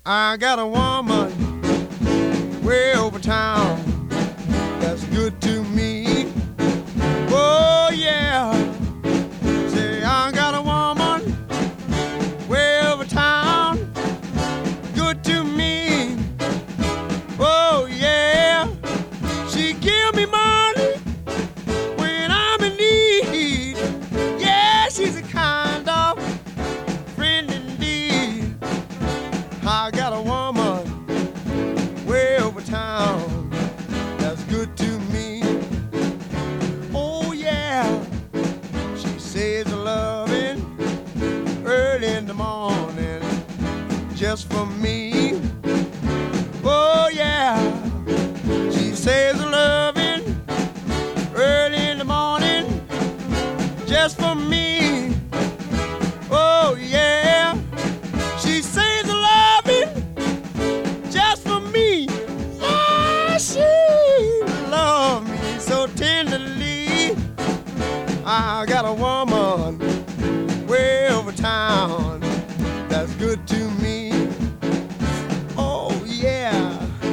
I got a woman way over town that's good to me. Oh yeah. Say I got a woman way over town, good to me. Oh yeah. She give me money when I'm in need. Yeah, she's a kind of friend indeed. I got a woman way over town that's good to me. Oh yeah, she says a loving early in the morning just for me. Oh yeah, she says a loving early in the morning just for me. Oh yeah, she says a loving just for me. Yeah, she loves me so tenderly. I got a woman way over town that's good to me. Oh yeah.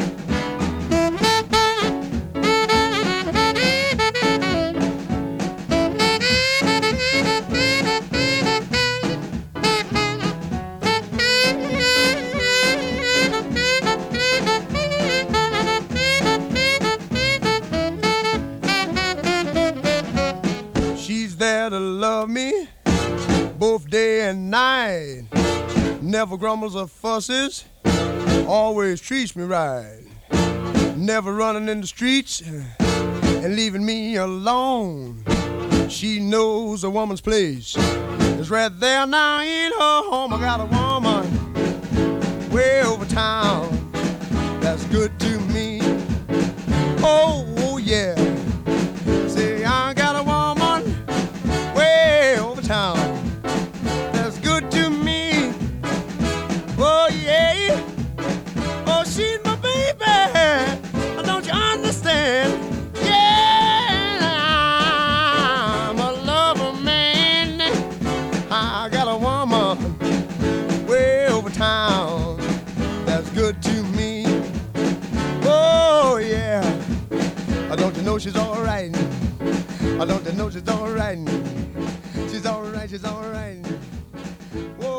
She's there to love me both day and night. Never grumbles or fusses, always treats me right. Never running in the streets and leaving me alone. She knows a woman's place is right there now in her home. I got a woman way over town that's good to me. Oh yeah. Say I got a woman way over town that's good to me. Oh yeah. Oh, she's my baby. Don't you understand? Yeah, I'm a lover man. I got a woman way over town that's good to me. Oh yeah. Don't you know she's all right? Don't you know she's all right? She's all right, she's all right. Whoa.